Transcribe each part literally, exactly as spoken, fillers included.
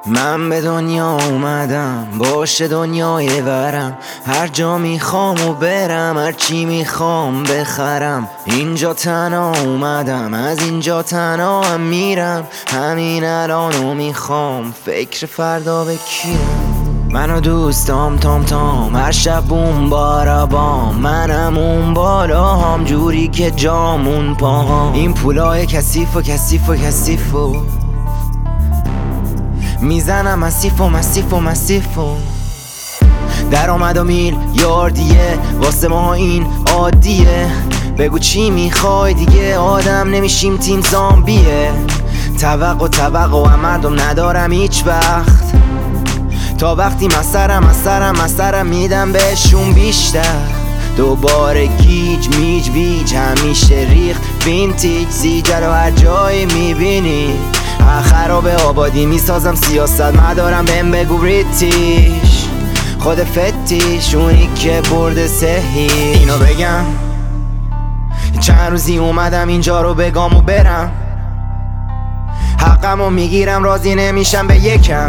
من به دنیا اومدم باشه دنیای برم، هر جا میخوام و برم، هر چی میخوام بخرم. اینجا تنها اومدم، از اینجا تنها هم میرم، همین الانو میخوام، فکر فردا به کیم. من و دوستام تام تام هر شب بوم بارابام، منم اون بالا هم جوری که جامون پاهام. این پولای کثیف و کثیف و کثیف و میزنم مسیف و مسیف و مسیف و در آمد و میل یاردیه، واسه ما این عادیه. بگو چی میخوای دیگه، آدم نمیشیم تیم زامبیه. توقع توقع مردم ندارم هیچ وقت، تا وقتی مسرم مسرم مسرم میدم بهشون بیشتر. دوباره گیج میج ویج همیشه ریخت وینتیج زیجه رو هر جایی میبینی. خراب آبادی میسازم سیاست مدارم بهم بگو بریتیش، خود فتیش اونی که برده سهی. اینو بگم چند روزی اومدم اینجا رو بگم و برم، حقمو میگیرم راضی نمیشم به یکم.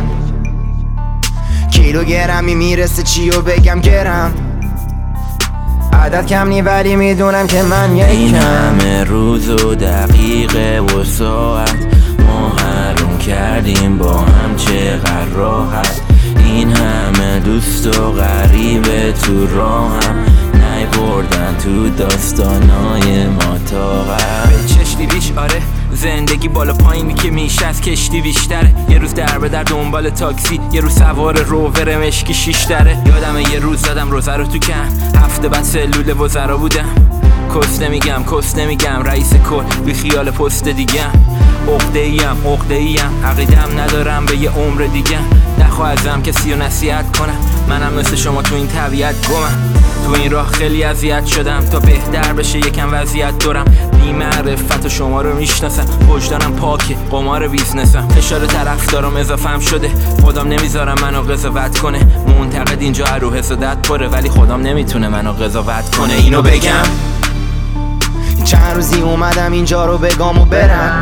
کیلوگرمی میرسه چی و بگم گرم، عدد کم نی ولی میدونم که من یکم. این همه روز و دقیقه و ساعت ما حروم کردیم با هم چقدر راحت. این همه دوست و غریبه تو راهم نیوردن تو داستانای ما طاقت. به چشتی ریش آره، زندگی بالا پایینی که میشه از کشتی بیشتره. یه روز در به در دنبال تاکسی، یه روز سوار روور مشکی شیش دره. یادمه یه روز زدم روزه رو تو کن، هفته بعد سلول وزرا بودم. کس نمیگم کس نمیگم رئیس کل بی خیال پست دیگم. عقده ایم عقده ایم عقیدم ندارم به یه عمر دیگه. نخواه ازم کسی رو نصیحت کنم، منم مثل شما تو این طبیعت گمم. تو این راه خیلی اذیت شدم تا بهتر بشه یکم وضعیت دارم. بی معرفت و شما رو میشناسم، وجدانم پاکه قمار بیزنسم. فشار طرف دارم اضافم شده، خودم نمیذارم منو قضاوت کنه. منتقد اینجا رو حسادت پره ولی خودم نمیتونه منو قضاوت کنه. اینو بگم چند روزی اومدم اینجا رو بگم و برم،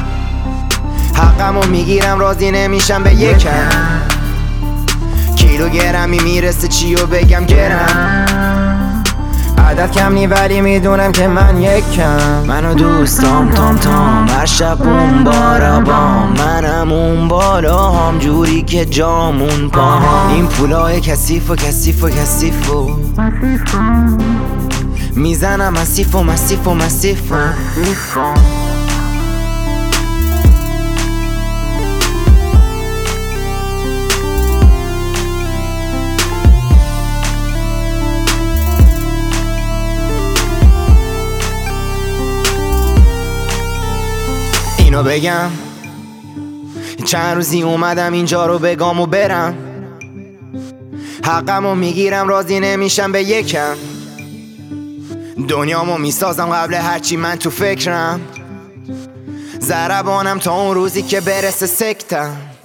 حقمو میگیرم راضی نمیشم به یکم. کیلوگرمی میرسه چی و بگم گرم، عدد کم نی ولی میدونم که من یکم. من و دوستام تام تام هر شب بوم بارابام، منم اون بالا هم جوری که جامون پاهام. این پولای کثیف و کثیف و کثیف و میزنم مسیف و مسیف و مسیف و اینو بگم چند روزی اومدم اینجا رو بگم و برم، حقمو میگیرم راضی نمیشم به یکم. دنیامو میسازم قبل هرچی من تو فکرم، ضربانم تا اون روزی که برسه سکتم.